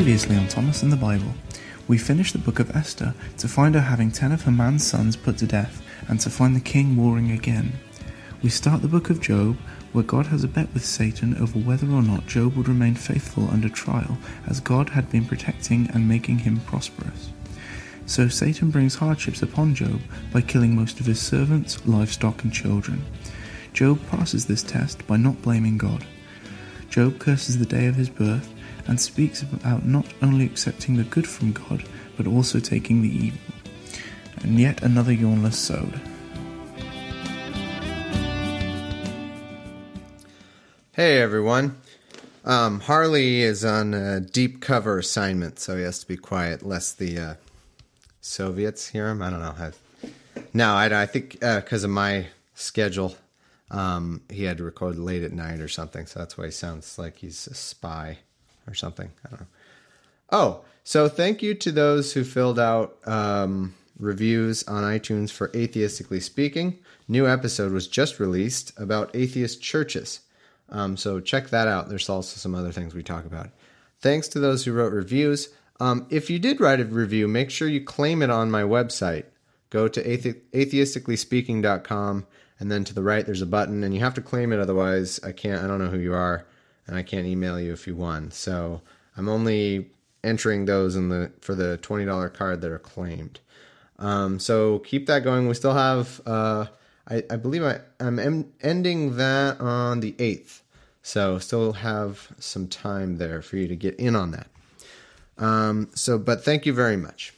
Previously on Thomas and the Bible, we finished the book of Esther to find her having 10 of her man's sons put to death and to find the king warring again. We start the book of Job, where God has a bet with Satan over whether or not Job would remain faithful under trial, as God had been protecting and making him prosperous. So Satan brings hardships upon Job by killing most of his servants, livestock and children. Job passes this test by not blaming God. Job curses the day of his birth and speaks about not only accepting the good from God, but also taking the evil. And yet another yawnless sowed. Hey everyone. Harley is on a deep cover assignment, so he has to be quiet lest the Soviets hear him. I don't know. I think because of my schedule, he had to record late at night or something, so that's why he sounds like he's a spy or something. I don't know. Oh, so thank you to those who filled out reviews on iTunes for Atheistically Speaking. New episode was just released about atheist churches. So check that out. There's also some other things we talk about. Thanks to those who wrote reviews. If you did write a review, make sure you claim it on my website. Go to atheisticallyspeaking.com, and then to the right there's a button, and you have to claim it, otherwise I don't know who you are, and I can't email you if you won. So I'm only entering those for the $20 card that are claimed. So keep that going. We still have, I believe I'm ending that on the 8th. So still have some time there for you to get in on that. But thank you very much.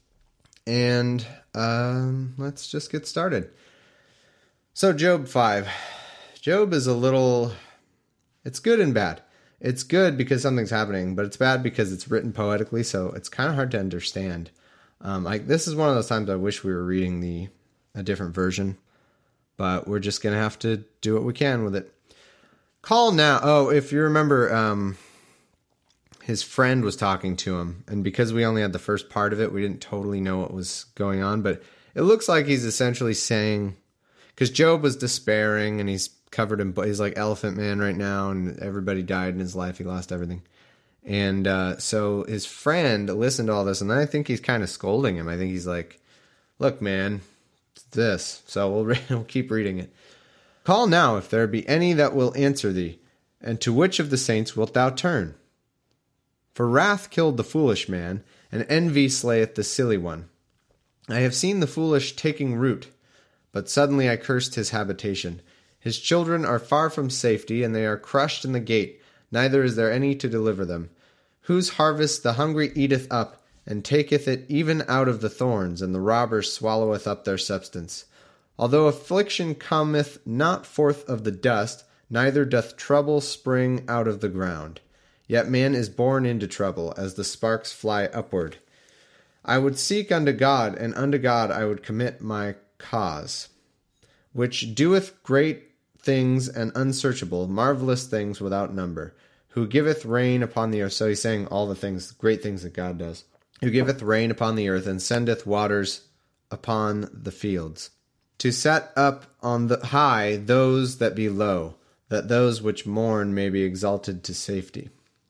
And let's just get started. So Job 5. Job is it's good and bad. It's good because something's happening, but it's bad because it's written poetically, so it's kind of hard to understand. This is one of those times I wish we were reading a different version, but we're just going to have to do what we can with it. Call now. Oh, if you remember, his friend was talking to him, and because we only had the first part of it, we didn't totally know what was going on, but it looks like he's essentially saying, because Job was despairing, and he's covered in, he's like Elephant Man right now, and everybody died in his life, he lost everything. And so his friend listened to all this, and then I think he's kind of scolding him. I think he's like, look, man, it's this. So we'll keep reading it. Call now if there be any that will answer thee, and to which of the saints wilt thou turn? For wrath killed the foolish man, and envy slayeth the silly one. I have seen the foolish taking root, but suddenly I cursed his habitation. His children are far from safety, and they are crushed in the gate, neither is there any to deliver them. Whose harvest the hungry eateth up, and taketh it even out of the thorns, and the robber swalloweth up their substance. Although affliction cometh not forth of the dust, neither doth trouble spring out of the ground. Yet man is born into trouble, as the sparks fly upward. I would seek unto God, and unto God I would commit my cause, which doeth great things and unsearchable, marvelous things without number, who giveth rain upon the earth. So he's saying all the things, great things that God does. Who giveth rain upon the earth, and sendeth waters upon the fields. To set up on the high those that be low, that those which mourn may be exalted to safety.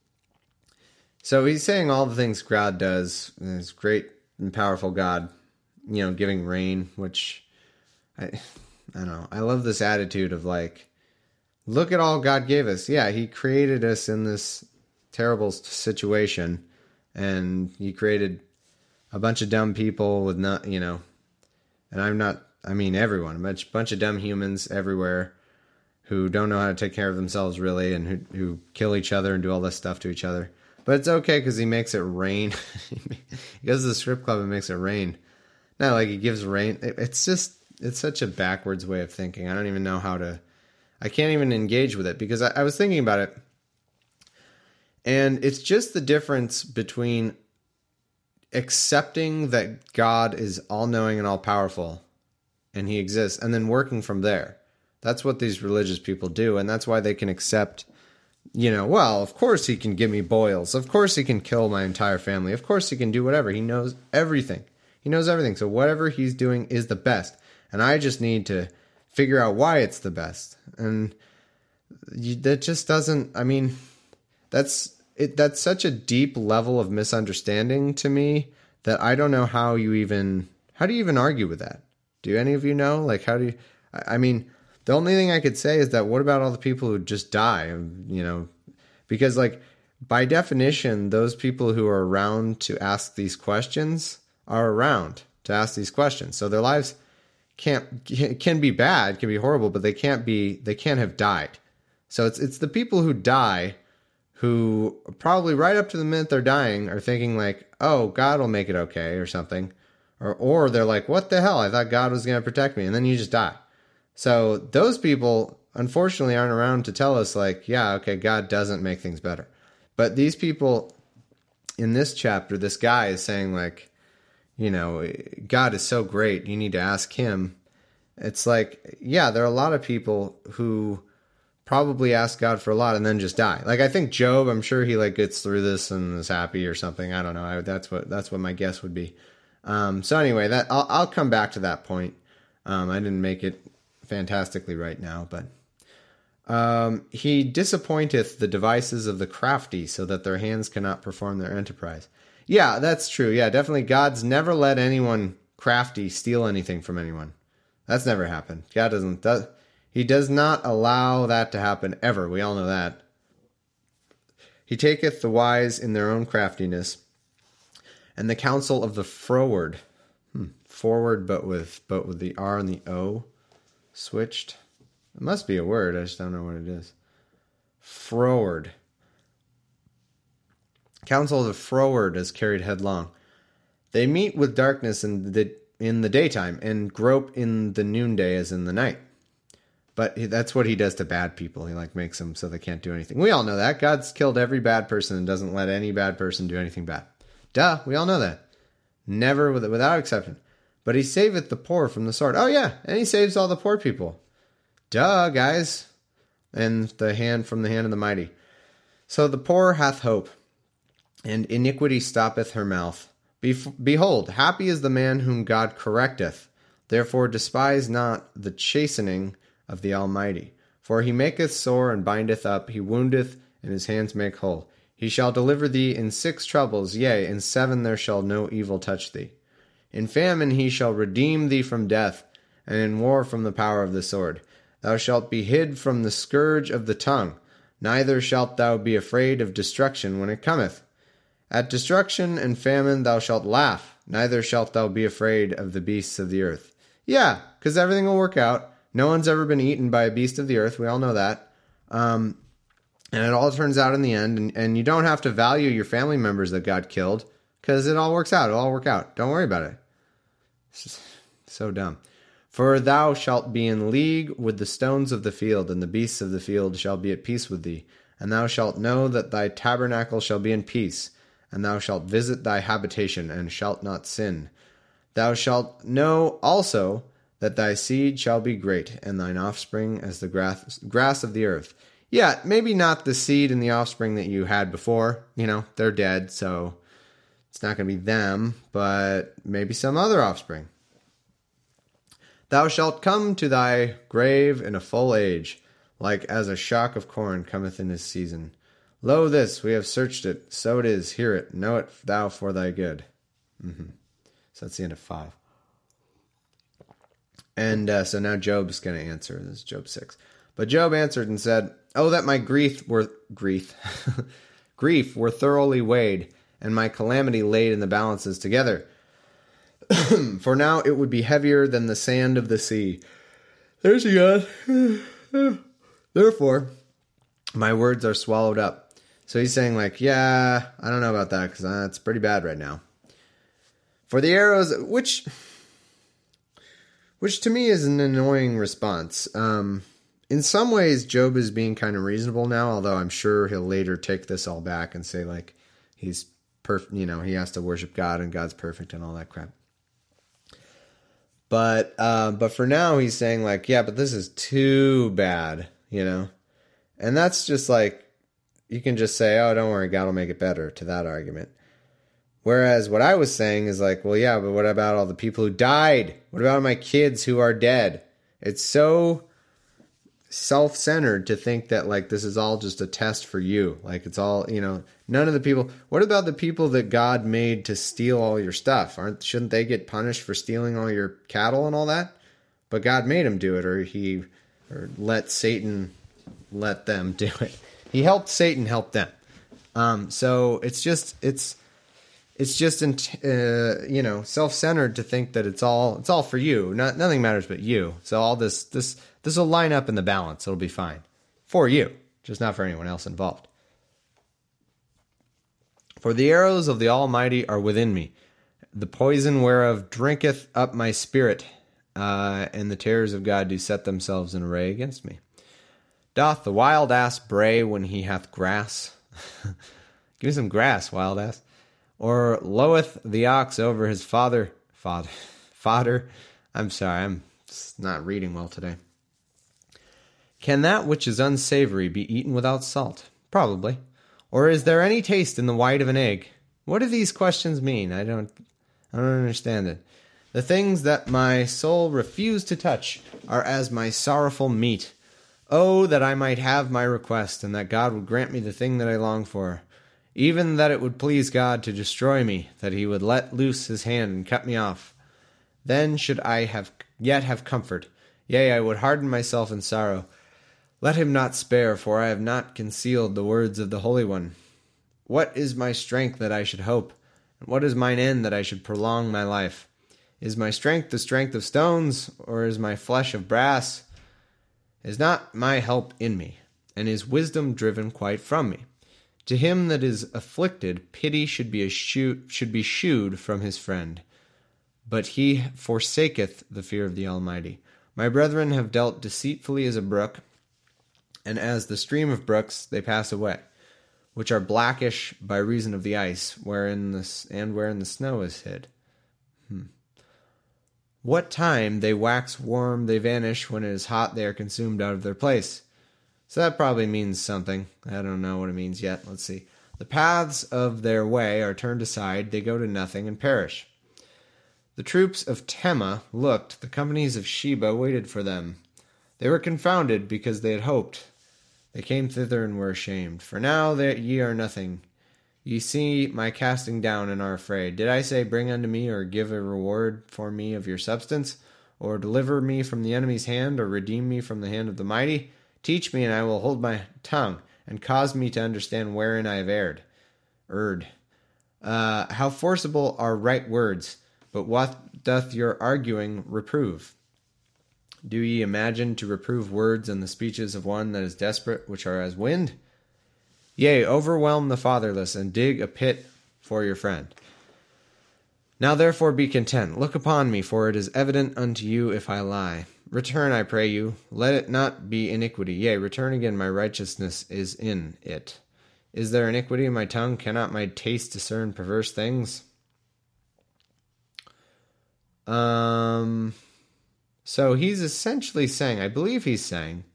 So he's saying all the things God does, and his great and powerful God, giving rain, which I don't know. I love this attitude of like, look at all God gave us. Yeah, he created us in this terrible situation, and he created a bunch of dumb people with not, and everyone, a bunch of dumb humans everywhere who don't know how to take care of themselves really, and who kill each other and do all this stuff to each other. But it's okay because he makes it rain. He goes to the strip club and makes it rain. Not like he gives rain. It's such a backwards way of thinking. I don't even know I can't even engage with it because I was thinking about it. And it's just the difference between accepting that God is all-knowing and all-powerful and he exists, and then working from there. That's what these religious people do, and that's why they can accept, well, of course he can give me boils. Of course he can kill my entire family. Of course he can do whatever. He knows everything. So whatever he's doing is the best. And I just need to figure out why it's the best. And that just doesn't, that's that's such a deep level of misunderstanding to me that I don't know how do you even argue with that? Do any of you know? Like, how do you, I mean, the only thing I could say is that what about all the people who just die, because like by definition, those people who are around to ask these questions are around to ask these questions. So their lives can be bad, can be horrible, but they can't have died. So it's the people who die who probably right up to the minute they're dying are thinking like, oh, God will make it okay or something. Or they're like, what the hell? I thought God was going to protect me. And then you just die. So those people, unfortunately, aren't around to tell us like, yeah, okay, God doesn't make things better. But these people in this chapter, this guy is saying like, God is so great. You need to ask him. It's like, yeah, there are a lot of people who probably ask God for a lot and then just die. Like I think Job, I'm sure he like gets through this and is happy or something. I don't know. That's what my guess would be. So anyway, that I'll come back to that point. I didn't make it fantastically right now, but he disappointeth the devices of the crafty so that their hands cannot perform their enterprise. Yeah, that's true. Yeah, definitely. God's never let anyone crafty steal anything from anyone. That's never happened. God he does not allow that to happen ever. We all know that. He taketh the wise in their own craftiness, and the counsel of the froward. Forward, but with the R and the O switched. It must be a word. I just don't know what it is. Froward. Counsel of the froward is carried headlong. They meet with darkness in the daytime and grope in the noonday as in the night. But that's what he does to bad people. He like makes them so they can't do anything. We all know that. God's killed every bad person and doesn't let any bad person do anything bad. Duh, we all know that. Never without exception. But he saveth the poor from the sword. Oh yeah, and he saves all the poor people. Duh, guys. And the hand from the hand of the mighty. So the poor hath hope, and iniquity stoppeth her mouth. Behold, happy is the man whom God correcteth. Therefore despise not the chastening of the Almighty. For he maketh sore and bindeth up, he woundeth, and his hands make whole. He shall deliver thee in 6 troubles, yea, in 7 there shall no evil touch thee. In famine he shall redeem thee from death, and in war from the power of the sword. Thou shalt be hid from the scourge of the tongue, neither shalt thou be afraid of destruction when it cometh. At destruction and famine thou shalt laugh, neither shalt thou be afraid of the beasts of the earth. Yeah, because everything will work out. No one's ever been eaten by a beast of the earth. We all know that. And it all turns out in the end. And you don't have to value your family members that God killed, because it all works out. It'll all work out. Don't worry about it. It's just so dumb. For thou shalt be in league with the stones of the field, and the beasts of the field shall be at peace with thee. And thou shalt know that thy tabernacle shall be in peace, and thou shalt visit thy habitation, and shalt not sin. Thou shalt know also that thy seed shall be great, and thine offspring as the grass of the earth. Yeah, maybe not the seed and the offspring that you had before. They're dead, so it's not going to be them, but maybe some other offspring. Thou shalt come to thy grave in a full age, like as a shock of corn cometh in his season. Lo this, we have searched it, so it is, hear it, know it thou for thy good. So that's the end of 5. And so now Job's going to answer. This is Job 6. But Job answered and said, Oh, that my grief were thoroughly weighed, and my calamity laid in the balances together. For now it would be heavier than the sand of the sea. There's a God. Therefore, my words are swallowed up. So he's saying like, yeah, I don't know about that, because it's pretty bad right now. For the arrows, which to me is an annoying response. In some ways, Job is being kind of reasonable now, although I'm sure he'll later take this all back and say like he's perfect, he has to worship God and God's perfect and all that crap. But for now he's saying like, yeah, but this is too bad, and that's just like, you can just say, oh, don't worry, God will make it better to that argument. Whereas what I was saying is like, well, yeah, but what about all the people who died? What about my kids who are dead? It's so self-centered to think that like this is all just a test for you. Like it's all, none of the people. What about the people that God made to steal all your stuff? Shouldn't they get punished for stealing all your cattle and all that? But God made them do it, or let Satan let them do it. He helped Satan help them. So it's just self-centered to think that it's all for you. Nothing matters but you. So all this will line up in the balance. It'll be fine for you, just not for anyone else involved. For the arrows of the Almighty are within me, the poison whereof drinketh up my spirit, and the terrors of God do set themselves in array against me. Doth the wild ass bray when he hath grass? Give me some grass, wild ass. Or loweth the ox over his fodder? I'm sorry, I'm not reading well today. Can that which is unsavory be eaten without salt? Probably. Or is there any taste in the white of an egg? What do these questions mean? I don't understand it. The things that my soul refused to touch are as my sorrowful meat. Oh, that I might have my request, and that God would grant me the thing that I long for. Even that it would please God to destroy me, that he would let loose his hand and cut me off. Then should I have comfort. Yea, I would harden myself in sorrow. Let him not spare, for I have not concealed the words of the Holy One. What is my strength that I should hope? And what is mine end that I should prolong my life? Is my strength the strength of stones, or is my flesh of brass? Is not my help in me, and is wisdom driven quite from me? To him that is afflicted, pity should be shewed from his friend. But he forsaketh the fear of the Almighty. My brethren have dealt deceitfully as a brook, and as the stream of brooks they pass away, which are blackish by reason of the ice, wherein the snow is hid. What time they wax warm, they vanish. When it is hot, they are consumed out of their place. So that probably means something. I don't know what it means yet. Let's see. The paths of their way are turned aside. They go to nothing and perish. The troops of Tema looked. The companies of Sheba waited for them. They were confounded because they had hoped. They came thither and were ashamed. For now that ye are nothing. Ye see my casting down and are afraid. Did I say, bring unto me, or give a reward for me of your substance? Or deliver me from the enemy's hand, or redeem me from the hand of the mighty? Teach me, and I will hold my tongue, and cause me to understand wherein I have erred. How forcible are right words, but what doth your arguing reprove? Do ye imagine to reprove words and the speeches of one that is desperate, which are as wind? Yea, overwhelm the fatherless, and dig a pit for your friend. Now therefore be content. Look upon me, for it is evident unto you if I lie. Return, I pray you. Let it not be iniquity. Yea, return again, my righteousness is in it. Is there iniquity in my tongue? Cannot my taste discern perverse things? So he's essentially saying, I believe he's saying,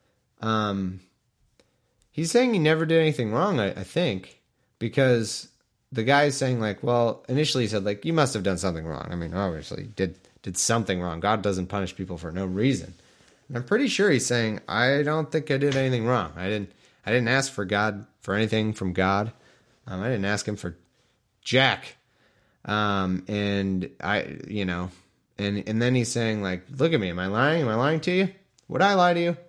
he's saying he never did anything wrong, I think, because the guy's saying, like, well, initially he said, like, you must have done something wrong. I mean, obviously, did something wrong. God doesn't punish people for no reason. And I'm pretty sure he's saying, I don't think I did anything wrong. I didn't ask for God for anything from God. I didn't ask him for jack. And then he's saying, like, look at me. Am I lying? Am I lying to you? Would I lie to you?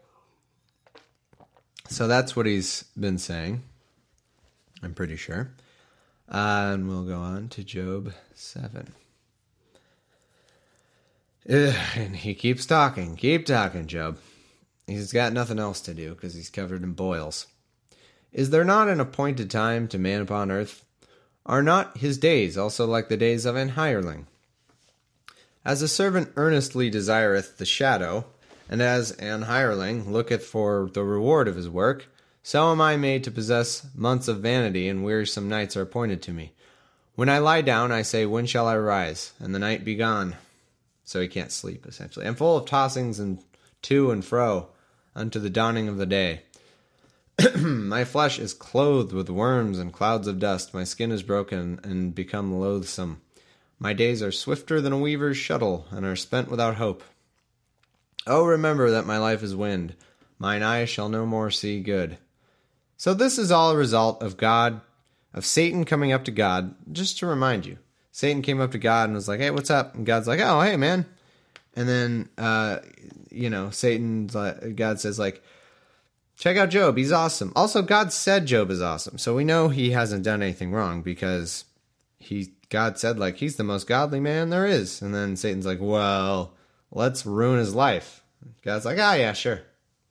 So that's what he's been saying. I'm pretty sure. And we'll go on to Job 7. And he keeps talking. Keep talking, Job. He's got nothing else to do because he's covered in boils. Is there not an appointed time to man upon earth? Are not his days also like the days of an hireling? As a servant earnestly desireth the shadow, and as an hireling looketh for the reward of his work, so am I made to possess months of vanity, and wearisome nights are appointed to me. When I lie down, I say, when shall I rise? And the night be gone. So he can't sleep, essentially. I'm full of tossings and to and fro unto the dawning of the day. My flesh is clothed with worms and clouds of dust. My skin is broken and become loathsome. My days are swifter than a weaver's shuttle, and are spent without hope. Oh, remember that my life is wind. mine eyes shall no more see good. So this is all a result of Satan coming up to God, just to remind you. Satan came up to God and was like, hey, what's up? And God's like, oh, hey, man. And then, God says, like, check out Job. He's awesome. Also, God said Job is awesome. So we know he hasn't done anything wrong because God said, like, he's the most godly man there is. And then Satan's like, well, let's ruin his life. God's like, oh, yeah, sure.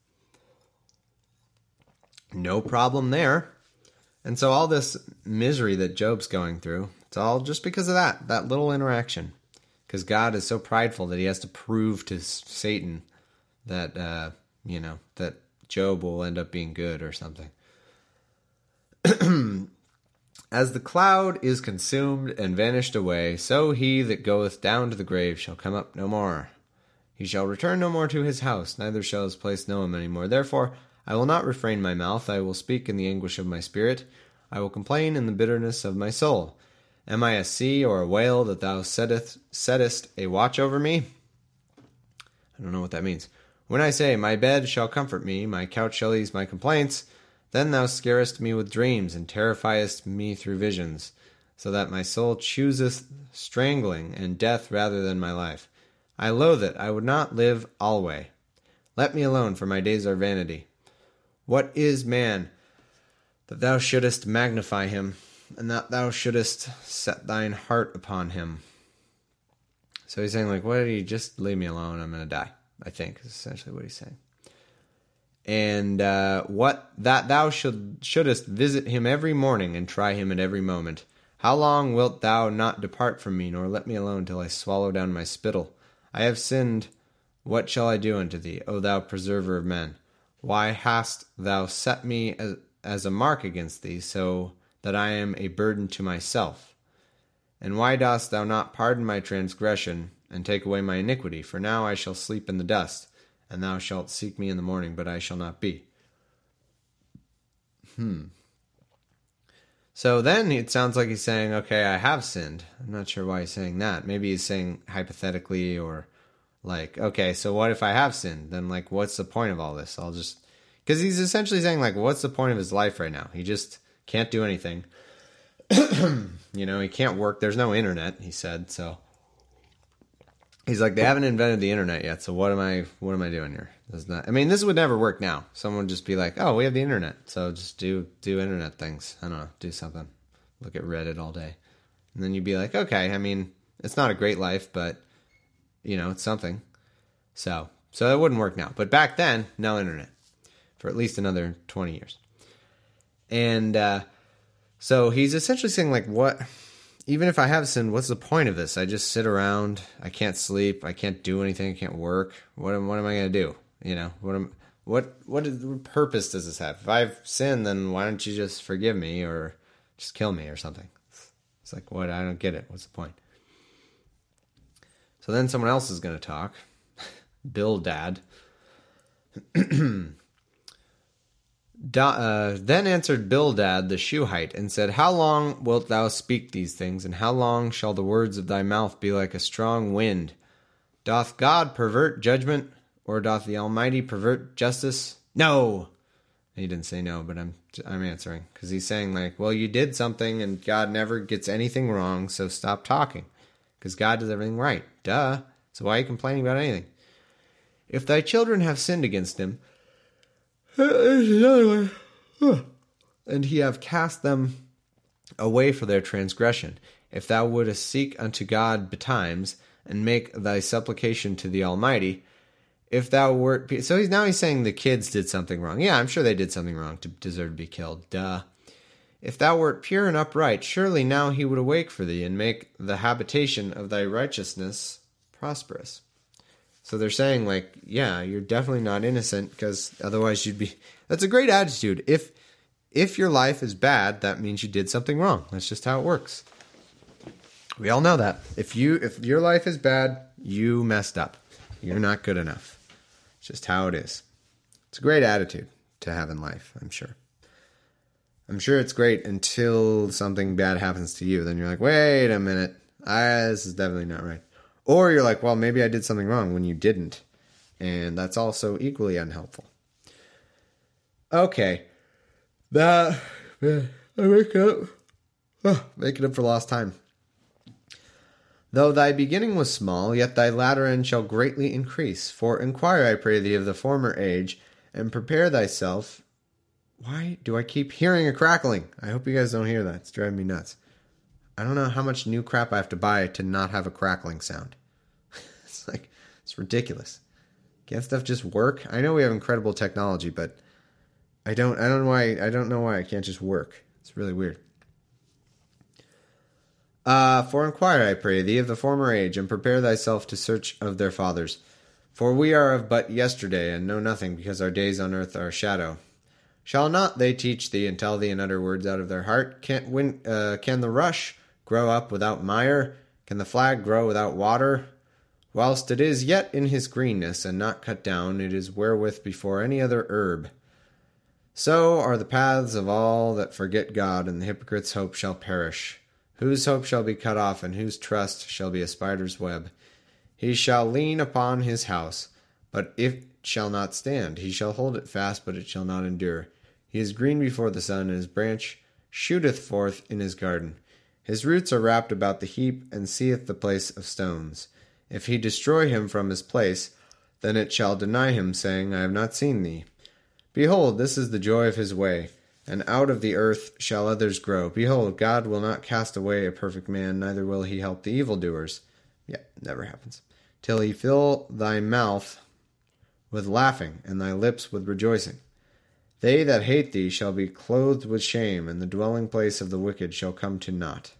No problem there. And so all this misery that Job's going through, it's all just because of that little interaction. Because God is so prideful that he has to prove to Satan that, that Job will end up being good or something. As the cloud is consumed and vanished away, so he that goeth down to the grave shall come up no more. He shall return no more to his house, neither shall his place know him any more. Therefore I will not refrain my mouth, I will speak in the anguish of my spirit, I will complain in the bitterness of my soul. Am I a sea or a whale that thou settest a watch over me? I don't know what that means. When I say, my bed shall comfort me, my couch shall ease my complaints, then thou scarest me with dreams, and terrifiest me through visions, so that my soul chooseth strangling and death rather than my life. I loathe it, I would not live alway. Let me alone, for my days are vanity. What is man, that thou shouldest magnify him, and that thou shouldest set thine heart upon him? So he's saying, like, what did he just leave me alone, I'm going to die, I think, is essentially what he's saying. And what that thou shouldest visit him every morning, and try him at every moment. How long wilt thou not depart from me, nor let me alone till I swallow down my spittle? I have sinned, what shall I do unto thee, O thou preserver of men? Why hast thou set me as a mark against thee, so that I am a burden to myself? And why dost thou not pardon my transgression, and take away my iniquity? For now I shall sleep in the dust, and thou shalt seek me in the morning, but I shall not be. So then it sounds like he's saying, okay, I have sinned. I'm not sure why he's saying that. Maybe he's saying hypothetically, or like, okay, so what if I have sinned? Then, like, what's the point of all this? Because he's essentially saying, like, what's the point of his life right now? He just can't do anything. He can't work. There's no internet, he said. So he's like, they haven't invented the internet yet. So what am I doing here? This would never work now. Someone would just be like, oh, we have the internet. So just do internet things. I don't know, do something. Look at Reddit all day. And then you'd be like, okay, it's not a great life, but it's something. So it wouldn't work now. But back then, no internet. For at least another 20 years. And so he's essentially saying, like, what? Even if I have sinned, what's the point of this? I just sit around. I can't sleep. I can't do anything. I can't work. What am I going to do? What purpose does this have? If I've sinned, then why don't you just forgive me or just kill me or something? It's like, what? I don't get it. What's the point? So then someone else is going to talk. Bildad. Then answered Bildad the Shuhite, and said, How long wilt thou speak these things, and how long shall the words of thy mouth be like a strong wind? Doth God pervert judgment, or doth the Almighty pervert justice? No! He didn't say no, but I'm answering, because he's saying, like, well, you did something, and God never gets anything wrong, so stop talking, because God does everything right. Duh. So why are you complaining about anything? If thy children have sinned against him, and he have cast them away for their transgression, if thou wouldest seek unto God betimes, and make thy supplication to the Almighty, if thou wert... So he's saying the kids did something wrong. Yeah, I'm sure they did something wrong to deserve to be killed. Duh. If thou wert pure and upright, surely now he would awake for thee, and make the habitation of thy righteousness prosperous. So they're saying, like, yeah, you're definitely not innocent, because otherwise you'd be... That's a great attitude. If your life is bad, that means you did something wrong. That's just how it works. We all know that. If your life is bad, you messed up. You're not good enough. It's just how it is. It's a great attitude to have in life, I'm sure. I'm sure it's great until something bad happens to you. Then you're like, wait a minute. This is definitely not right. Or you're like, well, maybe I did something wrong when you didn't. And that's also equally unhelpful. Okay. I wake up. Making up for lost time. Though thy beginning was small, yet thy latter end shall greatly increase. For inquire, I pray thee, of the former age, and prepare thyself. Why do I keep hearing a crackling? I hope you guys don't hear that. It's driving me nuts. I don't know how much new crap I have to buy to not have a crackling sound. It's ridiculous. Can't stuff just work? I know we have incredible technology, but I don't know why it can't just work. It's really weird. For inquire, I pray thee, of the former age, and prepare thyself to search of their fathers. For we are of but yesterday, and know nothing, because our days on earth are a shadow. Shall not they teach thee, and tell thee in utter words out of their heart? Can the rush grow up without mire? Can the flag grow without water? Whilst it is yet in his greenness, and not cut down, it is wherewith before any other herb. So are the paths of all that forget God, and the hypocrite's hope shall perish. Whose hope shall be cut off, and whose trust shall be a spider's web. He shall lean upon his house, but it shall not stand. He shall hold it fast, but it shall not endure. He is green before the sun, and his branch shooteth forth in his garden. His roots are wrapped about the heap, and seeth the place of stones. If he destroy him from his place, then it shall deny him, saying, I have not seen thee. Behold, this is the joy of his way, and out of the earth shall others grow. Behold, God will not cast away a perfect man, neither will he help the evildoers. Yeah, never happens. Till he fill thy mouth with laughing, and thy lips with rejoicing. They that hate thee shall be clothed with shame, and the dwelling place of the wicked shall come to naught.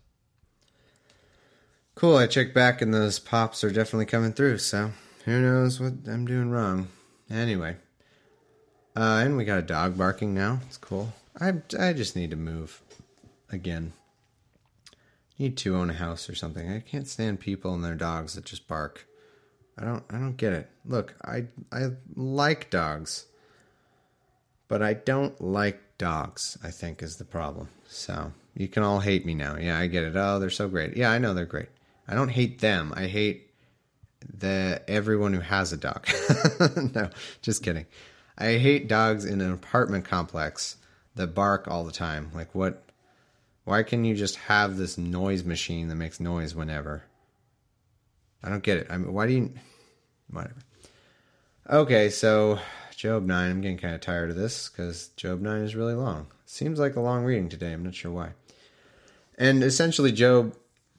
Cool, I checked back, and those pops are definitely coming through, so who knows what I'm doing wrong. Anyway. And we got a dog barking now. It's cool. I just need to move again. Need to own a house or something. I can't stand people and their dogs that just bark. I don't get it. Look, I like dogs, but I don't like dogs, I think is the problem. So, you can all hate me now. Yeah, I get it. Oh, they're so great. Yeah, I know they're great. I don't hate them. I hate everyone who has a dog. No, just kidding. I hate dogs in an apartment complex that bark all the time. Like, what? Why can you just have this noise machine that makes noise whenever? I don't get it. I mean, why do you... Whatever. Okay, so Job 9. I'm getting kind of tired of this because Job 9 is really long. Seems like a long reading today. I'm not sure why. And essentially, Job...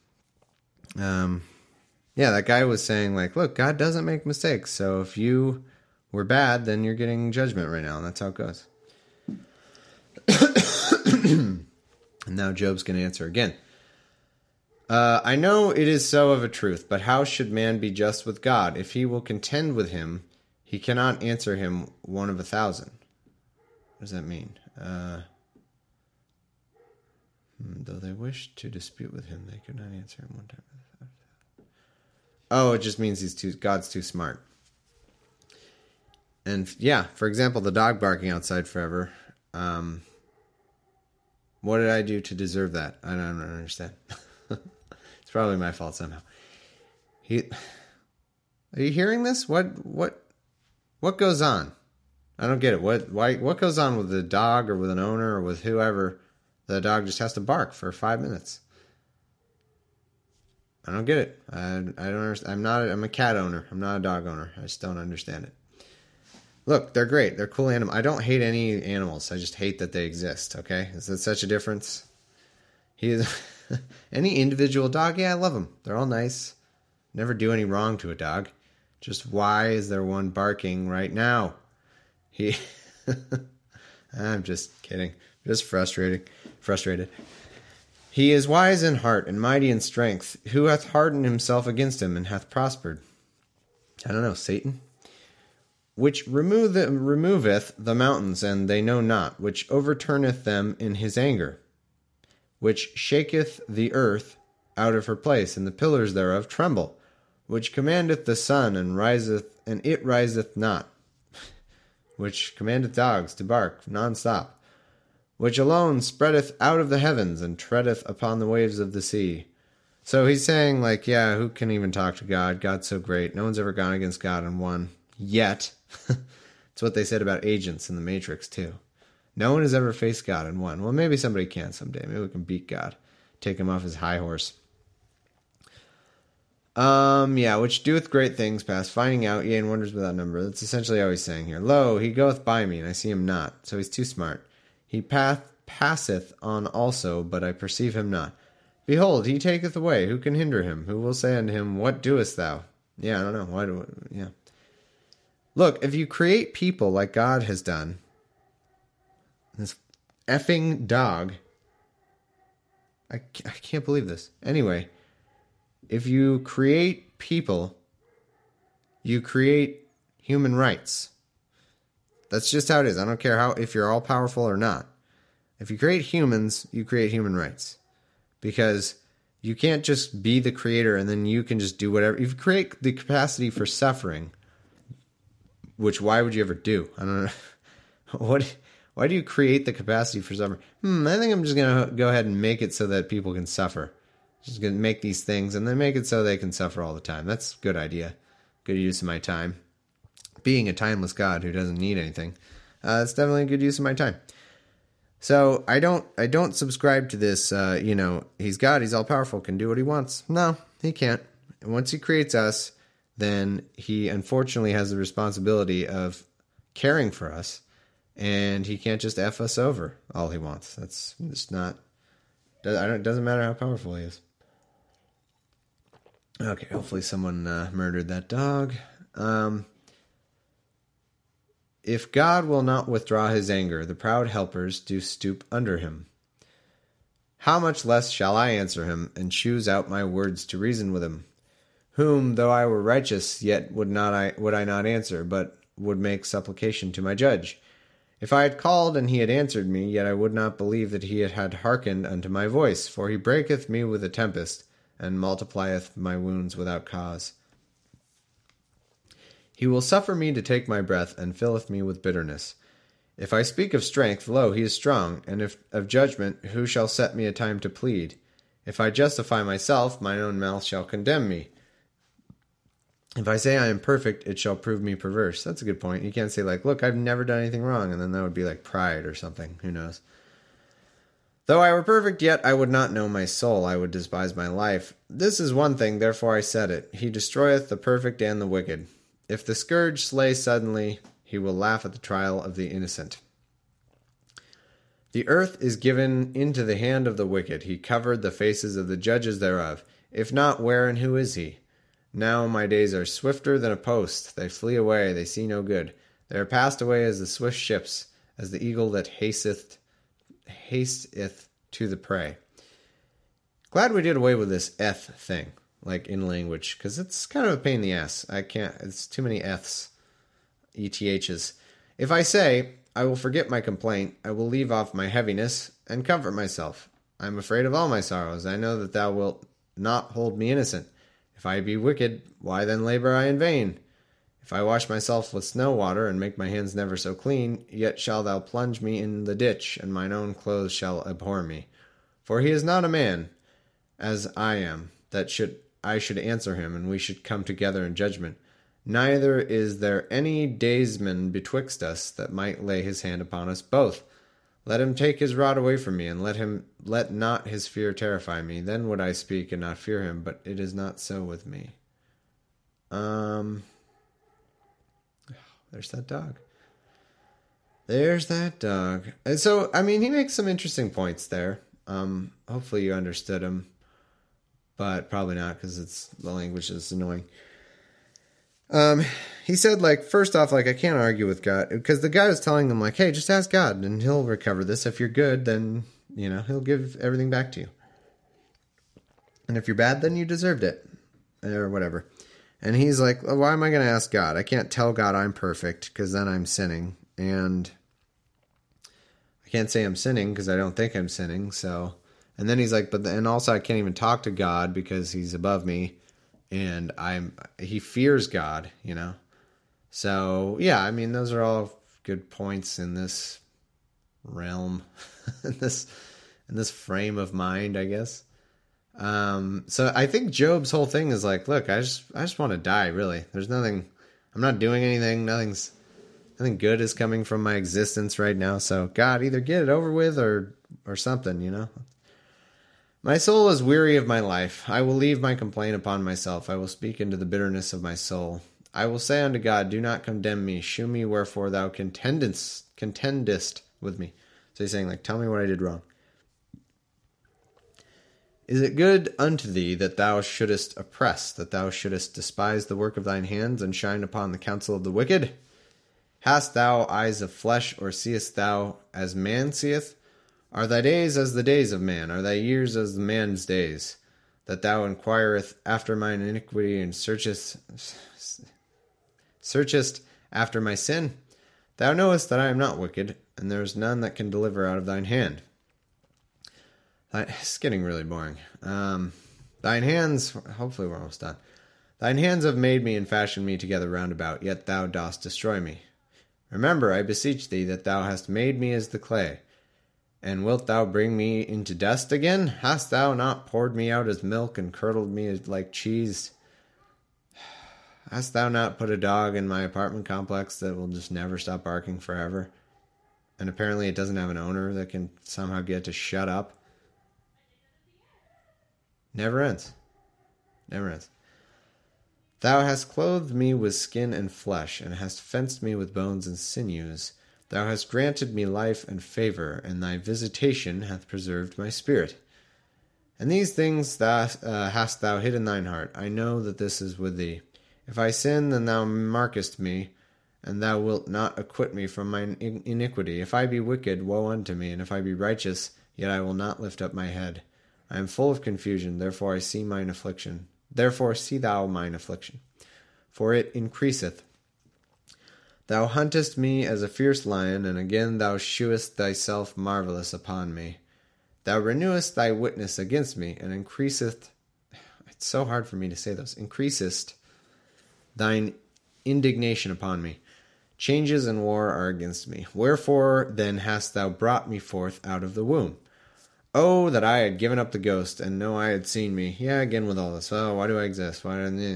that guy was saying, like, look, God doesn't make mistakes. So if you were bad, then you're getting judgment right now. And that's how it goes. And now Job's going to answer again. I know it is so of a truth, but how should man be just with God? If he will contend with him, he cannot answer him 1 of 1,000. What does that mean? Though they wished to dispute with him, they could not answer him 1 time. Oh, it just means God's too smart. And yeah, for example, the dog barking outside forever. What did I do to deserve that? I don't understand. It's probably my fault somehow. Are you hearing this? What goes on? I don't get it. What goes on with the dog or with an owner or with whoever? The dog just has to bark for 5 minutes. I don't get it. I don't understand. I'm a cat owner. I'm not a dog owner. I just don't understand it. Look, they're great. They're cool animals. I don't hate any animals. I just hate that they exist, okay? Is that such a difference? Any individual dog, yeah, I love them. They're all nice. Never do any wrong to a dog. Just why is there one barking right now? I'm just kidding. Just frustrated. He is wise in heart and mighty in strength. Who hath hardened himself against him and hath prospered? I don't know, Satan? Which removeth the mountains, and they know not, which overturneth them in his anger, which shaketh the earth out of her place, and the pillars thereof tremble, which commandeth the sun, and it riseth not, which commandeth dogs to bark non-stop, which alone spreadeth out of the heavens, and treadeth upon the waves of the sea. So he's saying, like, yeah, who can even talk to God? God's so great. No one's ever gone against God and won. Yet. It's what they said about agents in the Matrix, too. No one has ever faced God and won. Well, maybe somebody can someday. Maybe we can beat God. Take him off his high horse. Yeah, which doeth great things past finding out, yea, and wonders without number. That's essentially all he's saying here. Lo, he goeth by me, and I see him not. So he's too smart. He passeth on also, but I perceive him not. Behold, he taketh away. Who can hinder him? Who will say unto him, what doest thou? Yeah, I don't know. Yeah. Look, if you create people like God has done, this effing dog, I can't believe this. Anyway, if you create people, you create human rights. That's just how it is. I don't care if you're all powerful or not. If you create humans, you create human rights. Because you can't just be the creator and then you can just do whatever. If you create the capacity for suffering, which why would you ever do? I don't know. Why do you create the capacity for suffering? I think I'm just going to go ahead and make it so that people can suffer. Just going to make these things and then make it so they can suffer all the time. That's a good idea. Good use of my time. Being a timeless God who doesn't need anything. It's definitely a good use of my time. So I don't subscribe to this, he's God, he's all powerful, can do what he wants. No, he can't. And once he creates us, then he unfortunately has the responsibility of caring for us, and he can't just F us over all he wants. That's just not, it doesn't matter how powerful he is. Okay, hopefully someone murdered that dog. If God will not withdraw his anger, the proud helpers do stoop under him. How much less shall I answer him, and choose out my words to reason with him? Whom, though I were righteous, yet would I not answer, but would make supplication to my judge. If I had called, and he had answered me, yet I would not believe that he had hearkened unto my voice. For he breaketh me with a tempest, and multiplieth my wounds without cause. He will suffer me to take my breath, and filleth me with bitterness. If I speak of strength, lo, he is strong, and if of judgment, who shall set me a time to plead? If I justify myself, mine own mouth shall condemn me. If I say I am perfect, it shall prove me perverse. That's a good point. You can't say, look, I've never done anything wrong, and then that would be like pride or something. Who knows? Though I were perfect, yet I would not know my soul. I would despise my life. This is one thing, therefore I said it. He destroyeth the perfect and the wicked. If the scourge slay suddenly, he will laugh at the trial of the innocent. The earth is given into the hand of the wicked. He covered the faces of the judges thereof. If not, where and who is he? Now my days are swifter than a post. They flee away, they see no good. They are passed away as the swift ships, as the eagle that hasteth to the prey. Glad we did away with this eth thing, like in language, because it's kind of a pain in the ass. It's too many eths, ETHs. If I say, I will forget my complaint, I will leave off my heaviness, and comfort myself. I am afraid of all my sorrows. I know that thou wilt not hold me innocent. If I be wicked, why then labor I in vain? If I wash myself with snow water, and make my hands never so clean, yet shalt thou plunge me in the ditch, and mine own clothes shall abhor me. For he is not a man, as I am, that I should answer him, and we should come together in judgment. Neither is there any daysman betwixt us that might lay his hand upon us both. Let him take his rod away from me, and let not his fear terrify me. Then would I speak and not fear him, but it is not so with me. There's that dog. There's that dog. And so, he makes some interesting points there. Hopefully you understood him, but probably not, because the language is annoying. He said, first off, I can't argue with God, because the guy was telling them, hey, just ask God, and he'll recover this. If you're good, then, he'll give everything back to you. And if you're bad, then you deserved it, or whatever. And he's like, well, why am I going to ask God? I can't tell God I'm perfect, because then I'm sinning, and I can't say I'm sinning, because I don't think I'm sinning, so... And then he's like, and also I can't even talk to God, because he's above me, and he fears God, So, yeah, those are all good points in this realm, in this frame of mind, I guess. So I think Job's whole thing is look, I just want to die, really. There's nothing, I'm not doing anything, Nothing good is coming from my existence right now. So God, either get it over with or something, you know. My soul is weary of my life. I will leave my complaint upon myself. I will speak into the bitterness of my soul. I will say unto God, do not condemn me. Shew me wherefore thou contendest with me. So he's saying, like, tell me what I did wrong. Is it good unto thee that thou shouldest oppress, that thou shouldest despise the work of thine hands, and shine upon the counsel of the wicked? Hast thou eyes of flesh, or seest thou as man seeth? Are thy days as the days of man? Are thy years as the man's days? That thou inquireth after mine iniquity, and searchest after my sin? Thou knowest that I am not wicked, and there is none that can deliver out of thine hand. It's getting really boring. Thine hands, hopefully we're almost done. Thine hands have made me and fashioned me together round about, yet thou dost destroy me. Remember, I beseech thee, that thou hast made me as the clay. And wilt thou bring me into dust again? Hast thou not poured me out as milk, and curdled me like cheese? Hast thou not put a dog in my apartment complex that will just never stop barking forever? And apparently it doesn't have an owner that can somehow get to shut up. Never ends. Never ends. Thou hast clothed me with skin and flesh, and hast fenced me with bones and sinews. Thou hast granted me life and favor, and thy visitation hath preserved my spirit. And these things hast thou hid in thine heart. I know that this is with thee. If I sin, then thou markest me, and thou wilt not acquit me from mine iniquity. If I be wicked, woe unto me, and if I be righteous, yet I will not lift up my head. I am full of confusion, therefore I see mine affliction. Therefore see thou mine affliction, for it increaseth. Thou huntest me as a fierce lion, and again thou shewest thyself marvellous upon me. Thou renewest thy witness against me, and increaseth, it's so hard for me to say those, increasest thine indignation upon me. Changes and war are against me. Wherefore then hast thou brought me forth out of the womb? Oh, that I had given up the ghost, and no eye had seen me. Yeah, again with all this. Oh, why do I exist?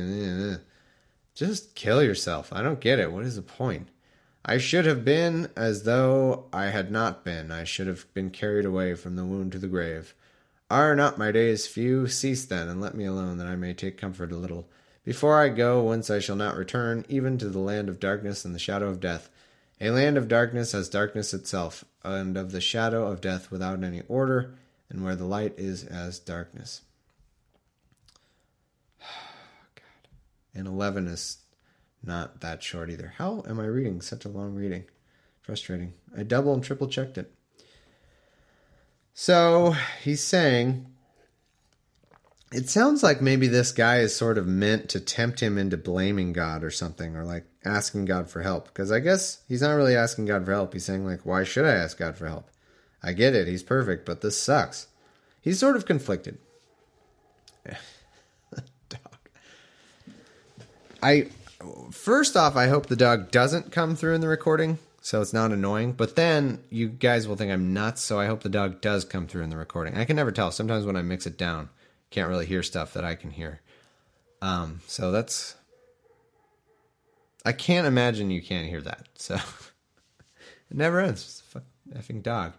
Just kill yourself. I don't get it. What is the point? I should have been as though I had not been. I should have been carried away from the womb to the grave. Are not my days few? Cease then, and let me alone, that I may take comfort a little. Before I go, whence I shall not return, even to the land of darkness and the shadow of death. A land of darkness as darkness itself, and of the shadow of death without any order, and where the light is as darkness. God. And 11 is not that short either. How am I reading such a long reading? Frustrating. I double and triple checked it. So he's saying, it sounds like maybe this guy is sort of meant to tempt him into blaming God or something, or like asking God for help. Because I guess he's not really asking God for help. He's saying, like, why should I ask God for help? I get it, he's perfect, but this sucks. He's sort of conflicted. Dog. First off, I hope the dog doesn't come through in the recording, so it's not annoying. But then you guys will think I'm nuts, so I hope the dog does come through in the recording. I can never tell. Sometimes when I mix it down, can't really hear stuff that I can hear. So that's... I can't imagine you can't hear that. So it never ends. It's a fucking effing dog.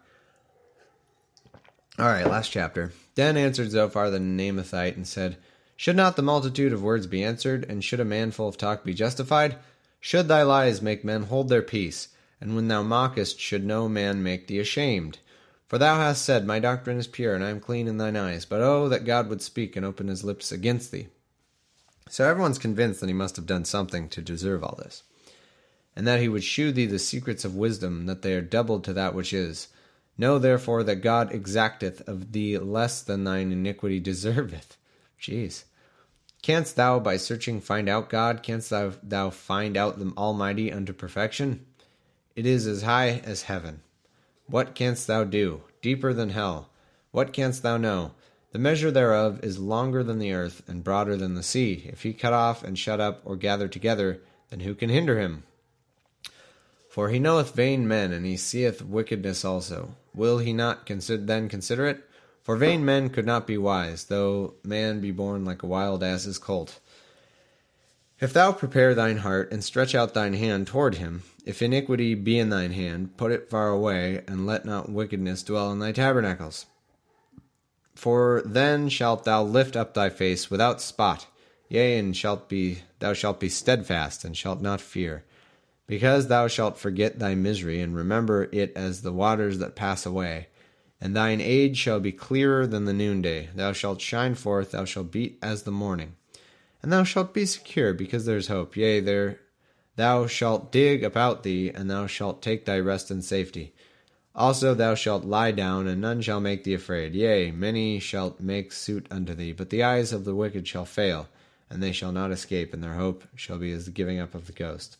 All right, last chapter. Then answered Zophar the Naamathite and said, should not the multitude of words be answered, and should a man full of talk be justified? Should thy lies make men hold their peace, and when thou mockest, should no man make thee ashamed? For thou hast said, my doctrine is pure, and I am clean in thine eyes. But oh, that God would speak and open his lips against thee. So everyone's convinced that he must have done something to deserve all this, and that he would shew thee the secrets of wisdom, that they are doubled to that which is. Know therefore that God exacteth of thee less than thine iniquity deserveth. Jeez. Canst thou by searching find out God? Canst thou find out the Almighty unto perfection? It is as high as heaven. What canst thou do? Deeper than hell. What canst thou know? The measure thereof is longer than the earth, and broader than the sea. If he cut off and shut up or gather together, then who can hinder him? For he knoweth vain men, and he seeth wickedness also. Will he not consider it? For vain men could not be wise, though man be born like a wild ass's colt. If thou prepare thine heart, and stretch out thine hand toward him, If iniquity be in thine hand, put it far away, and let not wickedness dwell in thy tabernacles. For then shalt thou lift up thy face without spot, yea, and thou shalt be steadfast, and shalt not fear. Because thou shalt forget thy misery, and remember it as the waters that pass away. And thine age shall be clearer than the noonday. Thou shalt shine forth, thou shalt be as the morning. And thou shalt be secure, because there is hope. Yea, thou shalt dig about thee, and thou shalt take thy rest in safety. Also thou shalt lie down, and none shall make thee afraid. Yea, many shall make suit unto thee, but the eyes of the wicked shall fail, and they shall not escape, and their hope shall be as the giving up of the ghost.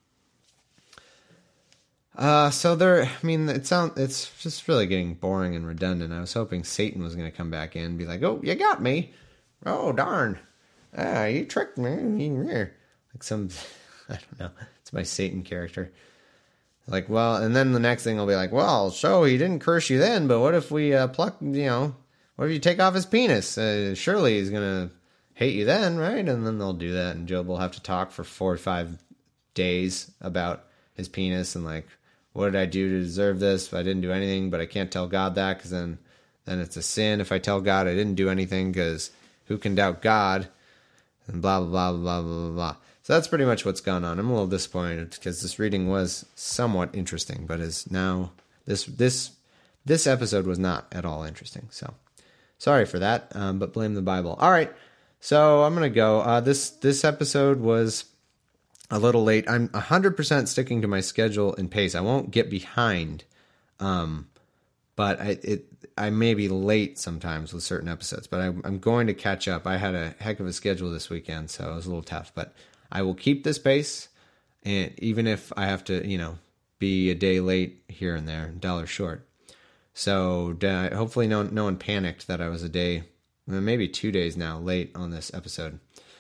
It's just really getting boring and redundant. I was hoping Satan was going to come back in and be like, oh, you got me. Oh, darn. You tricked me. Like some, I don't know. It's my Satan character. Like, well, and then the next thing will be like, well, so he didn't curse you then, but what if we what if you take off his penis? Surely he's going to hate you then, right? And then they'll do that, and Job will have to talk for 4 or 5 days about his penis, and like, what did I do to deserve this? I didn't do anything, but I can't tell God that, because then it's a sin if I tell God I didn't do anything, because who can doubt God? And blah, blah, blah, blah, blah, blah. So that's pretty much what's gone on. I'm a little disappointed because this reading was somewhat interesting, but is now this episode was not at all interesting. So sorry for that, but blame the Bible. All right, so I'm gonna go. This episode was a little late. I'm 100% sticking to my schedule and pace. I won't get behind, but I may be late sometimes with certain episodes, but I'm going to catch up. I had a heck of a schedule this weekend, so it was a little tough, but I will keep this pace, and even if I have to, be a day late here and there, $1 short. So hopefully no one panicked that I was a day, maybe 2 days now late on this episode.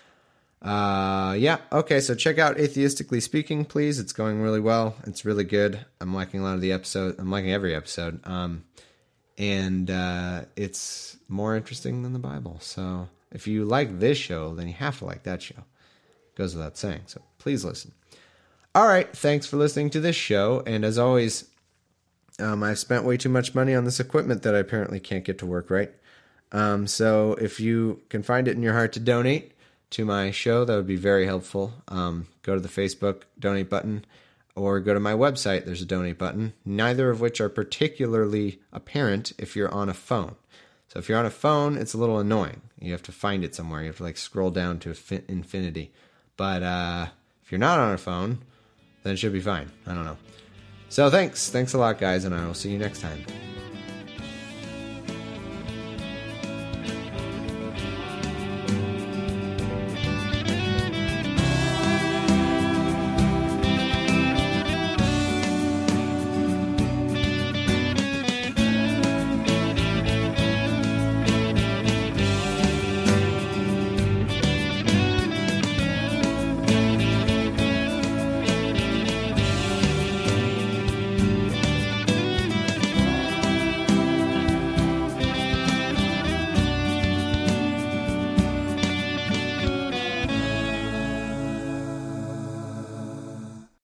Okay, so check out Atheistically Speaking, please. It's going really well. It's really good. I'm liking a lot of the episode. I'm liking every episode. And it's more interesting than the Bible. So if you like this show, then you have to like that show. Goes without saying, so please listen. All right, thanks for listening to this show, and as always, I've spent way too much money on this equipment that I apparently can't get to work right. So if you can find it in your heart to donate to my show, that would be very helpful. Go to the Facebook donate button, or go to my website, there's a donate button, neither of which are particularly apparent if you're on a phone. So if you're on a phone, it's a little annoying. You have to find it somewhere. You have to scroll down to infinity. But if you're not on a phone, then it should be fine. I don't know. So thanks a lot, guys, and I will see you next time.